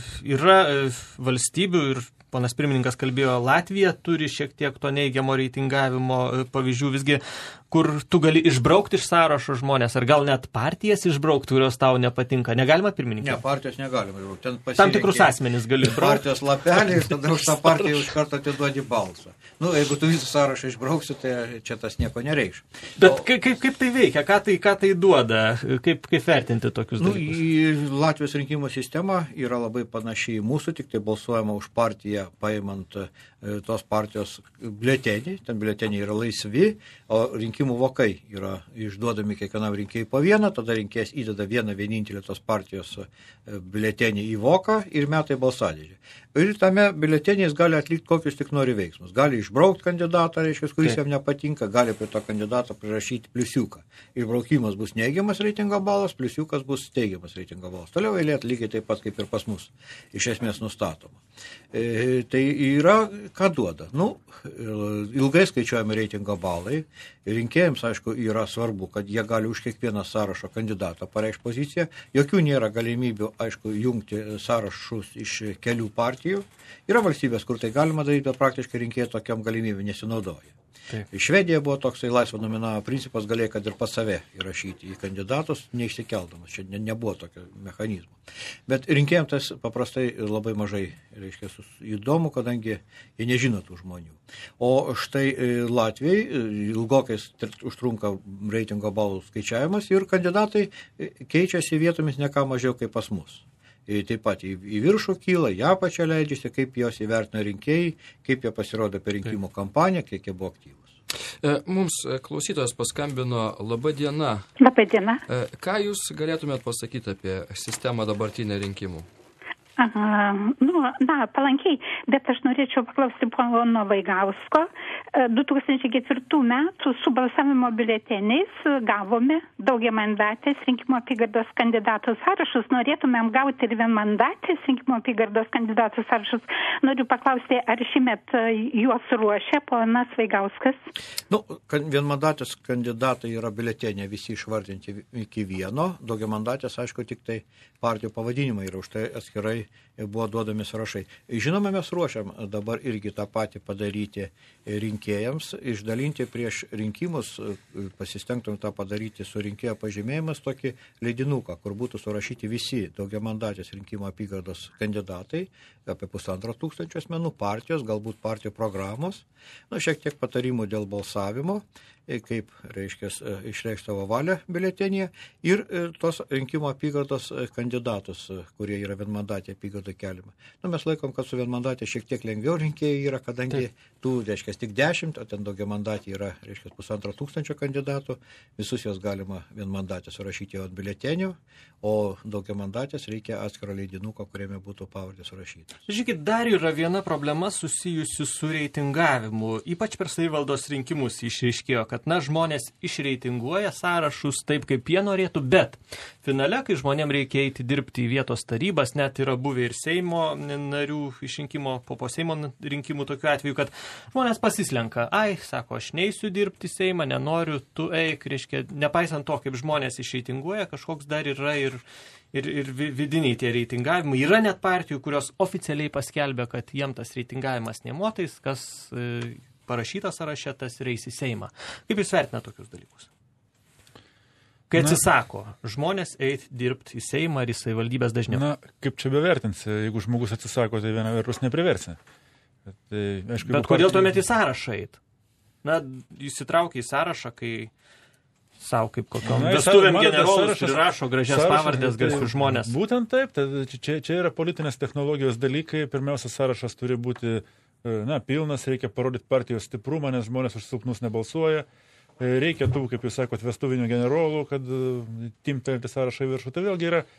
Yra valstybių ir ponas pirmininkas kalbėjo, Latvija turi šiek tiek to neigiamo reitingavimo pavyzdžių, visgi, kur tu gali išbraukti iš sąrašo žmonės, ar gal net partijas išbraukti, kurios tau nepatinka. Negalima pirmininkė? Ne, partijos negalima išbraukti. Tam tikrus asmenys gali išbraukti. Partijos lapelį ir tada už tą partiją iš karto atiduodi balsą. Jeigu tu visą sąrašą išbrauksi, tai čia tas nieko nereikš. Bet kaip tai veikia? Ką tai duoda? Kaip vertinti tokius dalykus? Latvijos rinkimų sistema yra labai panaši į mūsų, tik tai balsuojama už partiją reikia paimant tos partijos biuletenį, ten biuleteniai yra laisvi, o rinkimų vokai yra išduodami kiekvienam rinkėjui po vieną, tada rinkėjas įdeda vienintelį tos partijos biuletenį į voką ir meta į balsadėžę. Ir tame biuletenyje jis gali atlikti kokius tik nori veiksmus. Gali išbraukti kandidatą, reiškia, kuris jam nepatinka, gali prie to kandidato prirašyti pliusiuką. Išbraukimas bus neigiamas reitingo balas, pliusiukas bus teigiamas reitingo balas. Toliau eilė lygiai taip pat kaip ir pas mus iš esmės nustatoma. Tai yra, ką duoda? Ilgai skaičiuojami reitingo balai. Rinkėjams, aišku, yra svarbu, kad jie gali už kiekvieną sąrašo kandidatą pareikšti poziciją. Jokių nėra galimybių, aišku, jungti sąrašus iš kelių partijų. Yra valstybės, kur tai galima daryti, bet praktiškai rinkėjai tokiam galimybėm nesinaudoja. Taip. Švedija buvo toksai laisvo nominavo principas, galėjo kad ir pas save įrašyti į kandidatus, neišsikeldamas. Čia nebuvo tokio mechanizmo. Bet rinkėjams tas paprastai labai mažai, reiškia, įdomu, kadangi jie nežino tų žmonių. O štai Latvijai ilgokai užtrunka reitingo balų skaičiavimas ir kandidatai keičiasi vietomis ne ką mažiau kaip pas mus. Taip pat į viršų kyla, ją pačią leidžiasi, kaip jos įvertina rinkėjai, kaip jie pasirodo per rinkimų kampaniją, kiek jie buvo aktyvus. Mums klausytojas paskambino, laba diena. Labai diena. Ką jūs galėtumėt pasakyti apie sistemą dabartinę rinkimų? Palankiai, bet aš norėčiau paklausti pono Vaigausko. 2004 metų su balsavimo biuleteniais gavome daugiamandatės rinkimų apygardos kandidatų sąrašus. Norėtumėm gauti ir vienmandatės rinkimų apygardos kandidatų sąrašus. Noriu paklausti, ar šįmet juos ruošia ponas Vaigauskas? Vienmandatės kandidatai yra biuletenė visi išvardinti iki vieno. Daugiamandatės, aišku, tik tai partijų pavadinimai yra už tai atskirai buvo duodami sąrašai. Žinoma, mes ruošiam dabar irgi tą patį padaryti rinkėjams, išdalinti prieš rinkimus, pasistengtum tą padaryti su rinkėjo pažymėjimas tokį leidinuką, kur būtų surašyti visi daugiamandatės rinkimo apygardos kandidatai, apie 1500 asmenų, partijos, galbūt partijų programos, šiek tiek patarimų dėl balsavimo, kaip, reiškia, išreikšti savo valią biuletenyje ir tos rinkimo apygardos kandidatus, kurie yra vienmandatė apygarda keliama. Mes laikom, kad su vienmandatė šiek tiek lengviau rinkėjai yra, kadangi tų, reiškia, tik 10, o ten daugiamandatė yra, reiškia, 1500 kandidatų, visus jos galima vienmandatę surašyti ant biuletenio, o daugiamandatės reikia atskiro leidinuko, kuriame būtų pavardės surašytos. Žiūrėkit, dar yra viena problema susijusi su reitingavimu. Ypač per savivaldos rinkimus išryškėjo, kad žmonės išreitinguoja sąrašus taip, kaip jie norėtų, bet finale, kai žmonėm reikia eiti dirbti į vietos tarybas, net yra buvę ir Seimo narių išrinkimo, po Seimo rinkimų tokiu atveju, kad žmonės pasislenka. Sako, aš neisiu dirbti Seimą, nenoriu, tu eik, reiškia, nepaisant to, kaip žmonės išreitinguoja, kažkoks dar yra ir vidiniai tie reitingavimai. Yra net partijų, kurios oficialiai paskelbė, kad jiem tas reitingavimas nemotais, kas parašytas sąraše, tas ir eis į Seimą. Kaip jūs vertina tokius dalykus? Kai atsisako žmonės eiti dirbti į Seimą ar į savivaldybės dažniau? Kaip čia bevertinsi, jeigu žmogus atsisako, tai viena vertus nepriversi. Bet kodėl tuomet į sąrašą eiti? Įsitraukia į sąrašą, kai savo kaip kokiom vestuvėm generolus prirašo gražias pavardės, garsius žmonės. Būtent taip, čia yra politinės technologijos dalykai. Pirmiausia, sąrašas turi būti pilnas, reikia parodyti partijos stiprumą, nes žmonės už silpnus nebalsuoja. Reikia tų, kaip jūs sakot, vestuvinių generolų, kad timpelti sąrašą į viršų. Tai vėlgi yra,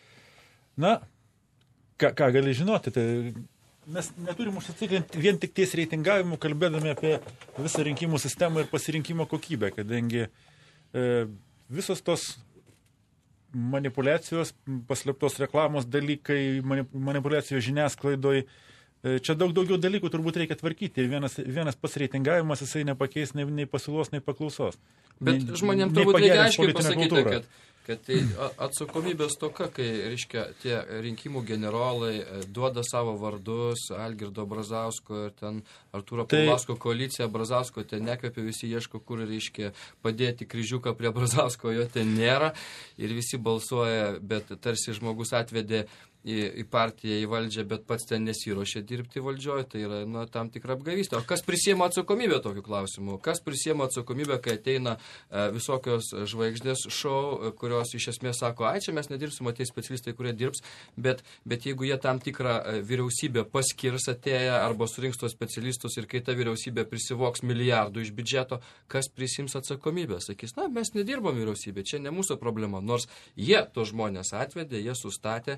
ką gali žinoti, tai mes neturim užsiciklinti vien tik ties reitingavimu, kalbėdami apie visą rinkimų sistemą ir pasirinkimo kokybę, kadangi visos tos manipulacijos, paslėptos reklamos dalykai, manipulacijos žiniasklaidoj, čia daug daugiau dalykų turbūt reikia tvarkyti ir vienas pats reitingavimas jisai nepakeis nei pasiūlos, nei paklausos. Bet žmonėms turbūt reikia aiškiai pasakyti, kad tai atsakomybės toka, kai, reiškia, tie rinkimų generolai duoda savo vardus, Algirdo Brazausko ir ten Artūro Paulausko koalicija, Brazausko ten nekvepia, visi ieško, kur, reiškia, padėti kryžiuką prie Brazausko, jo ten nėra ir visi balsuoja, bet tarsi žmogus atvedė į partiją, į valdžią, bet pats ten nesiruošia dirbti valdžioje, tai yra tam tikra apgavystė. O kas prisiema atsakomybę tokiu klausimu? Kas prisiema atsakomybę, kai ateina visokios žvaigždės šou, kurios iš esmės sako, čia mes nedirbsim, ateis specialistai, kurie dirbs, bet jeigu jie tam tikrą vyriausybę paskirs atėję arba surinks tuos specialistus ir kai ta vyriausybė prisivoks milijardų iš biudžeto, kas prisims atsakomybę? Sakys, mes nedirbam vyriausybė, čia ne mūsų problema, nors jie to žmonės atvedė, jie sustatė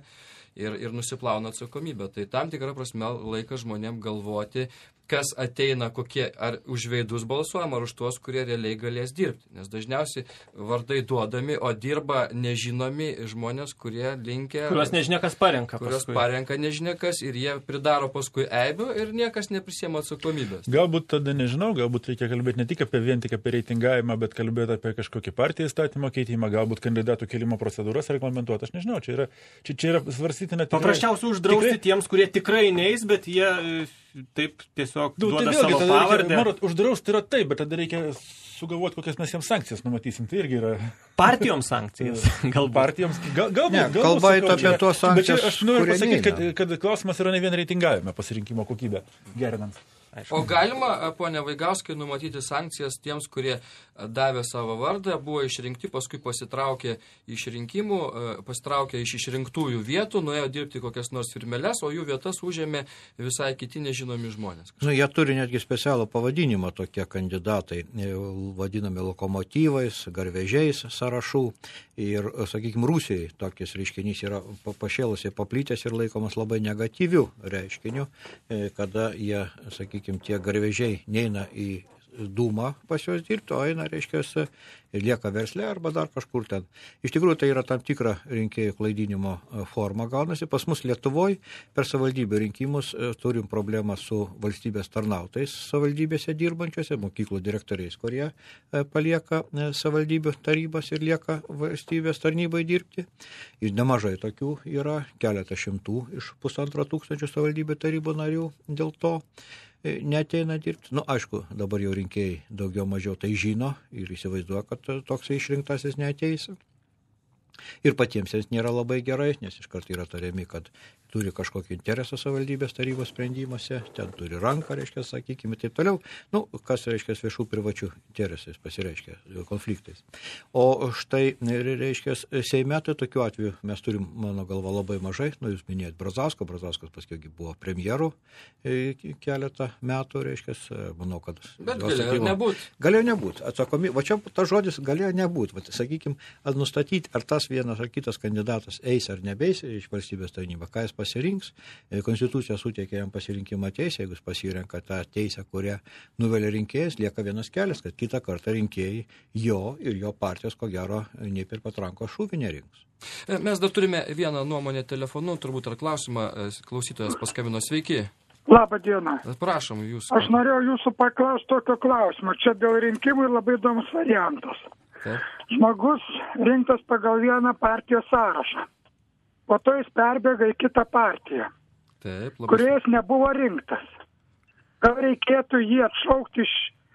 ir nusiplauna atsakomybę. Tai tam tikrą prasme laikas žmonėm galvoti, kas ateina, ar už veidus balsuojama, ar už tuos, kurie realiai galės dirbti. Nes dažniausiai vardai duodami, o dirba nežinomi žmonės, kurie linkia... Kuriuos nežinia kas parenka. Kuriuos parenka nežinia kas ir jie pridaro paskui eibių ir niekas neprisiema atsakomybės. Galbūt tada nežinau, galbūt reikia kalbėti ne tik vien tik apie reitingavimą, bet kalbėti apie kažkokį partijų įstatymą keitimą, galbūt kandidatų kelimo procedūras reglamentuoti. Aš nežinau, čia yra svarstytina... Paprasčiausiai uždrausti tiems, kurie tikrai neis, bet jie... Taip tiesiog duoda savo pavardę. Uždrausti yra taip, bet tada reikia sugalvoti, kokias mes jiems sankcijas numatysim. Tai irgi yra... Partijoms sankcijas. Galbūt. Partijoms, galbūt. Kalba apie tuos sankcijas, bet aš noriu pasakyti, kad klausimas yra ne vien reitingavime pasirinkimo kokybę gerinant. O galima, ponia Vaigauskai, numatyti sankcijas tiems, kurie davė savo vardą, buvo išrinkti, paskui pasitraukė iš rinkimų, pasitraukė iš išrinktųjų vietų, nuėjo dirbti kokias nors firmeles, o jų vietas užėmė visai kiti nežinomi žmonės. Jie turi netgi specialų pavadinimą tokie kandidatai, vadinami lokomotyvais, garvežiais sąrašų. Ir, sakykime, Rusijai tokis reiškinys yra pašėlusiai paplitęs ir laikomas labai negatyviu reiškiniu, kada jie, sakykime, tie garvežiai neina į dūmą pas juos dirbti, o eina, reiškia, ir lieka versle arba dar kažkur ten. Iš tikrųjų, tai yra tam tikra rinkėjų klaidinimo forma gaunasi. Pas mus Lietuvoje per savivaldybių rinkimus turim problemą su valstybės tarnautais savivaldybėse dirbančiose, mokyklų direktoriais, kurie palieka savivaldybių tarybas ir lieka valstybės tarnybai dirbti. Ir nemažai tokių yra, keletą šimtų iš 1500 savivaldybių tarybų narių dėl to neateina dirbti. Aišku, dabar jau rinkėjai daugiau mažiau tai žino ir įsivaizduoja, kad toks išrinktasis neateis. Ir patiems jiems nėra labai gerai, nes iškart yra tariami, kad turi kažkokį interesą savivaldybės tarybos sprendimuose, ten turi ranką, reiškia, sakykime, taip toliau. Kas, reiškia, viešų privačių interesais pasireiškia konfliktais. O štai, reiškia, Seime, tai tokiu atveju mes turim, mano galva, labai mažai. Jūs minėjot Brazauskas paskui buvo premjeru keletą metų, reiškia, manau, kad... Bet galėjo nebūt. Galėjo nebūt. Atsakomybė. Va čia tas žodis galėjo nebūt. Va, sakykime, nustatyti, ar tas vienas ar kitas kandidatas eis ar nebeis iš valstybės tarnybą, ką jis pasirinks. Konstitucija suteikia jam pasirinkimą teisę, jeigu jis pasirenka tą teisę, kurią nuvelia rinkėjas, lieka vienas kelias, kad kitą kartą rinkėjai jo ir jo partijos, ko gero, nei per patranko šūvį nerinks. Mes dar turime vieną nuomonę telefonu, turbūt ar klausimą klausytojas paskambino. Sveiki. Labą dieną. Prašom, jūs. Aš norėjau jūsų paklausti tokio klausimo. Čia dėl rinkimų labai įdomus variantas. Taip. Žmogus rinktas pagal vieną partijos sąrašą. Po to jis perbėga į kitą partiją, taip, kurioje jis nebuvo rinktas. Gal reikėtų jį atšaukti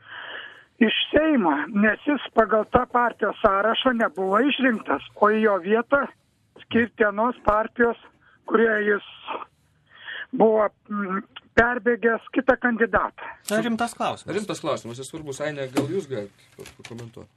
iš Seimo, nes jis pagal tą partijos sąrašą nebuvo išrinktas, o į jo vietą skirti anos partijos, kurioje jis buvo perbėgęs kitą kandidatą. Rimtas klausimas. Rimtas klausimas, jis svarbus. Ainė, gal jūs galite pakomentuoti?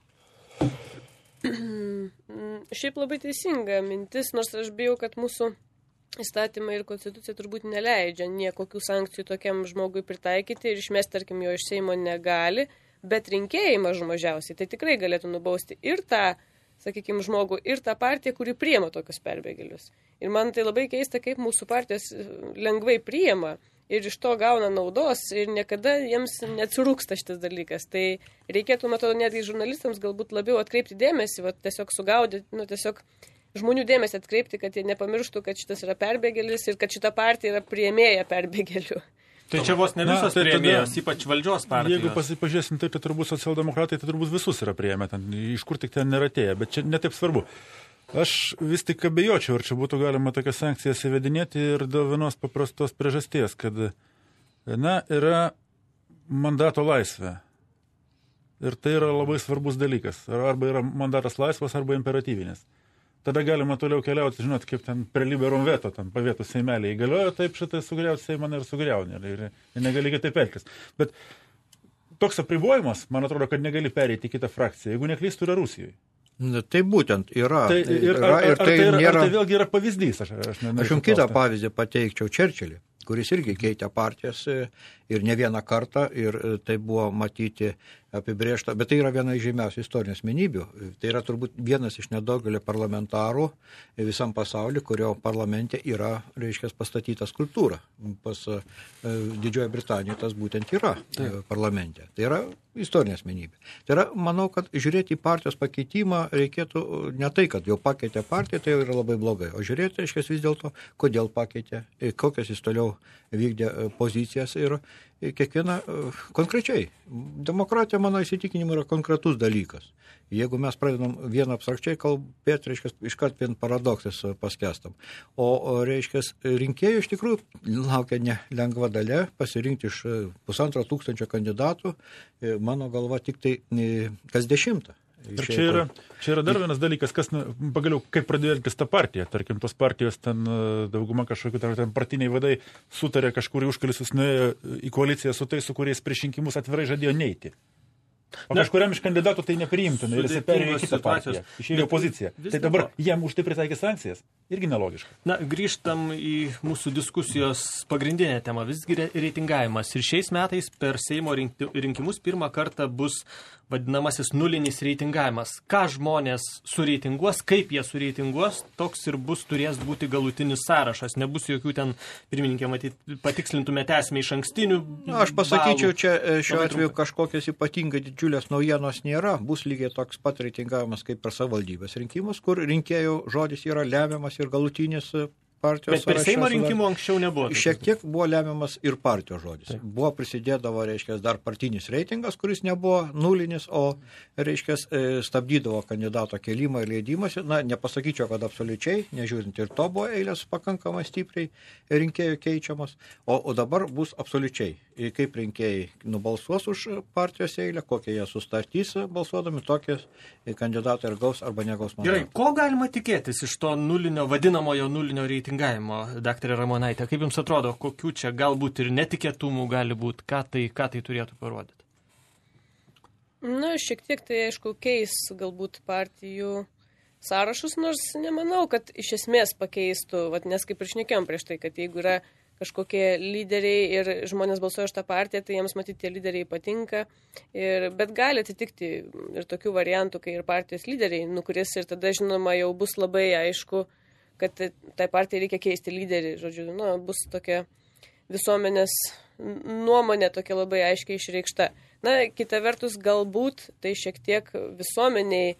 Šiaip labai teisinga mintis, nors aš bijau, kad mūsų įstatymai ir konstitucija turbūt neleidžia niekokių sankcijų tokiam žmogui pritaikyti ir išmesti, tarkim, jo iš Seimo negali, bet rinkėjai mažiausiai tai tikrai galėtų nubausti ir tą, sakykime, žmogų, ir tą partiją, kuri priema tokius perbėgėlius. Ir man tai labai keista, kaip mūsų partijos lengvai priema ir iš to gauna naudos ir niekada jiems neatsirūksta šitas dalykas. Tai reikėtų, matau, netgi žurnalistams galbūt labiau atkreipti dėmesį, tiesiog sugaudyti, tiesiog žmonių dėmesį atkreipti, kad jie nepamirštų, kad šitas yra perbėgėlis ir kad šita partija yra priėmėja perbėgėlių. Tai čia vos ne visos priėmėjos, ypač valdžios partijos. Jeigu pažiūrėsim, tai turbūt socialdemokratai, tai turbūt visus yra priėmę, iš kur tik ten nėra atėję, bet čia netaip svarbu. Aš vis tik abejočiau, ar čia būtų galima tokias sankcijas įvedinėti ir dėl vienos paprastos priežasties, kad yra mandato laisvė. Ir tai yra labai svarbus dalykas. Arba yra mandatas laisvas, arba imperatyvinis. tada galima toliau keliauti, žinot, kaip ten preliberum veto, ten pavietų seimeliai įgaliojo, taip šitai sugriauti seimą ir sugriauni. Ir negali kitaip elgtis. Bet toks apribojimas, man atrodo, kad negali pereiti į kitą frakciją. Jeigu neklystų, yra Rusijoje. Tai būtent yra. Tai, ar tai vėlgi yra pavyzdys? Aš jums kitą pavyzdį pateikčiau Čerčilį, kuris irgi keitė partijas ir ne vieną kartą, ir tai buvo matyti apibrėžta, bet tai yra viena iš žymiausių istorinių asmenybių. Tai yra turbūt vienas iš nedaugelio parlamentarų visam pasauliu, kurio parlamente yra, reiškia, pastatyta skulptūra. Pas Didžiojoje Britanijoje tas būtent yra parlamente. Tai yra istorinė asmenybė. Tai yra, manau, kad žiūrėti į partijos pakeitimą reikėtų ne tai, kad jau pakeitė partiją, tai jau yra labai blogai, o žiūrėti, reiškia, vis dėlto, kodėl pakeitė, kokias jis toliau vykdė pozicijas ir kiekviena konkrečiai. Demokratija, mano įsitikinimu, yra konkretus dalykas. Jeigu mes pradedam vieną abstrakčiai kalbėti, reiškia, iškart vien paradoksas paskestam. O reiškia, rinkėjų iš tikrųjų laukia nelengva dalia pasirinkti iš 1500 kandidatų, mano galva tik tai kas 10. Ir čia yra dar vienas dalykas, kas, pagaliau, kaip pradėjo elgtis ta partija. Tarkim, tos partijos ten dauguma kažkokių, ten partiniai vadai sutarė kažkur į užkulisius, nuėjo į koaliciją su tais, su kuriais prieš rinkimus atvirai žadėjo neiti. O kažkuriam iš kandidatų tai nepriimtina ir jis perėjo į kitą partiją, išėjo opoziciją. Tai dabar jam už tai pritaikė sankcijas. Irgi nelogiška. Na, grįžtam į mūsų diskusijos pagrindinę temą, visgi reitingavimas. Ir šiais metais per Seimo rinkimus pirmą kartą bus vadinamasis nulinis reitingavimas. Ką žmonės sureitinguos, kaip jie sureitinguos, toks ir turės būti galutinis sąrašas. Nebus jokių ten, pirmininkė, matyt, patikslintumėte esmę iš ankstinių Aš pasakyčiau, čia šiuo atveju kažkokios ypatingai didžiulės naujienos nėra. Bus lygiai toks pat reitingavimas kaip per savivaldybės rinkimus, kur rinkėjų žodis yra lemiamas ir galutinis partijos sąrašas. Bet per Seimo rinkimų anksčiau nebuvo. Šiek tiek buvo lemiamas ir partijos žodis. Taip. Buvo prisidėdavo, reiškia, dar partinis reitingas, kuris nebuvo nulinis, o, reiškia, stabdydavo kandidato kelimą ir leidimąsi. Na, nepasakyčiau, kad absoliučiai, nežiūrint ir to buvo eilės pakankamai stipriai rinkėjų keičiamas, o dabar bus absoliučiai. Kaip rinkėjai nubalsuos už partijos eilę, kokie jie sustartys balsuodami, tokie kandidatai ir gaus arba negaus mandatą. Gerai, ko galima tikėtis iš to nulinio, vadinamojo nulinio reitingavimo, daktarė Ramonaitė? Kaip jums atrodo, kokių čia galbūt ir netikėtumų gali būti, ką tai turėtų parodyti? Na, šiek tiek tai, aišku, keis galbūt partijų sąrašus, nors nemanau, kad iš esmės pakeistų, nes kaip ir šnekėjom prieš tai, kad jeigu yra kažkokie lyderiai ir žmonės balsuoja už tą partiją, tai jiems matyti tie lyderiai patinka. Bet gali atitikti ir tokių variantų, kai ir partijos lyderiai nukuris ir tada, žinoma, jau bus labai aišku, kad tai partijai reikia keisti lyderį. Žodžiu, bus tokia visuomenės nuomonė tokia labai aiškiai išreikšta. Na, kita vertus, galbūt tai šiek tiek visuomeniai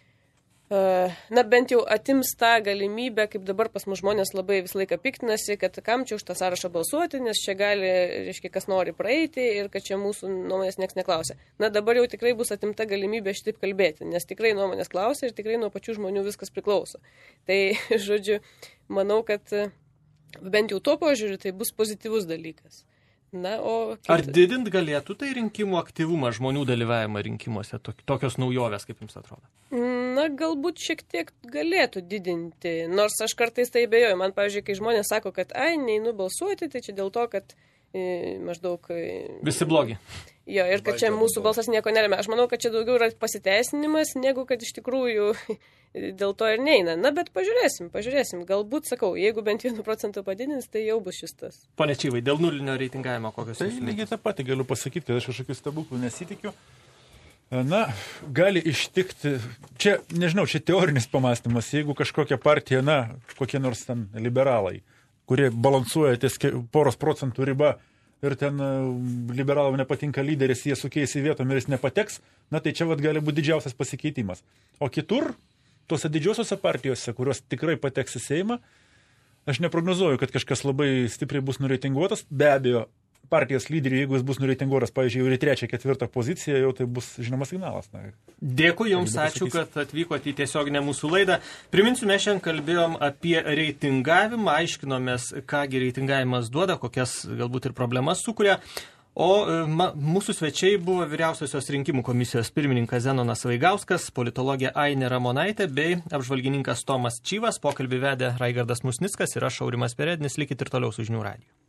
bent jau atims tą galimybę, kaip dabar pas mus žmonės labai visą laiką piktinasi, kad kam čia už tą sąrašą balsuoti, nes čia gali, reiškia, kas nori praeiti ir kad čia mūsų nuomonės nieks neklausia. Na, dabar jau tikrai bus atimta galimybė šitaip kalbėti, nes tikrai nuomonės klausia ir tikrai nuo pačių žmonių viskas priklauso. Tai, žodžiu, manau, kad bent jau tuo požiūriu tai bus pozityvus dalykas. Na, ar didint galėtų tai rinkimų aktyvumą, žmonių dalyvavimą rinkimuose, tokios naujovės, kaip jums atrodo? Na, galbūt šiek tiek galėtų didinti, nors aš kartais tai abejoju. Man, pavyzdžiui, kai žmonės sako, kad neinu balsuoti, tai čia dėl to, kad maždaug... Visi blogi. Jo, ir kad čia mūsų balsas nieko nelemia. Aš manau, kad čia daugiau yra pasiteisinimas, negu kad iš tikrųjų dėl to ir neina. Na, bet pažiūrėsim. Galbūt, sakau, jeigu bent 1% padidins, tai jau bus šis tas. Pone Čyvai, dėl nulinio reitingavimo kokios? Tai lygiai tą patį galiu pasakyti, kad aš kažkokių stebuklų nesitikiu. Na, gali ištikti, čia, nežinau, čia teorinis pamastymas, jeigu kažkokia partija, kokie nors ten liberalai, kurie balansuoja ties poros procentų riba, ir ten liberalam nepatinka lyderis, jie sukeis į vietom ir jis nepateks, tai čia gali būti didžiausias pasikeitimas. O kitur, tuose didžiosiuose partijose, kurios tikrai pateks į Seimą, aš neprognozuoju, kad kažkas labai stipriai bus nureitinguotas. Be abejo, partijos lyderių, jeigu jis bus nureitinguotas, pavyzdžiui, jau į 3-4 poziciją, jau tai bus žinomas signalas. Dėkui Jums, ačiū, kad atvykote į tiesioginę mūsų laidą. Priminsiu, mes šiandien kalbėjom apie reitingavimą, aiškinomės, kągi reitingavimas duoda, kokias galbūt ir problemas sukuria. O mūsų svečiai buvo vyriausiosios rinkimų komisijos pirmininkas Zenonas Vaigauskas, politologė Ainė Ramonaitė bei apžvalgininkas Tomas Čyvas. Pokalbį vedė Raigardas Musnickas ir aš Aurimas Perednis. Likit ir toliau su Žinių radiju.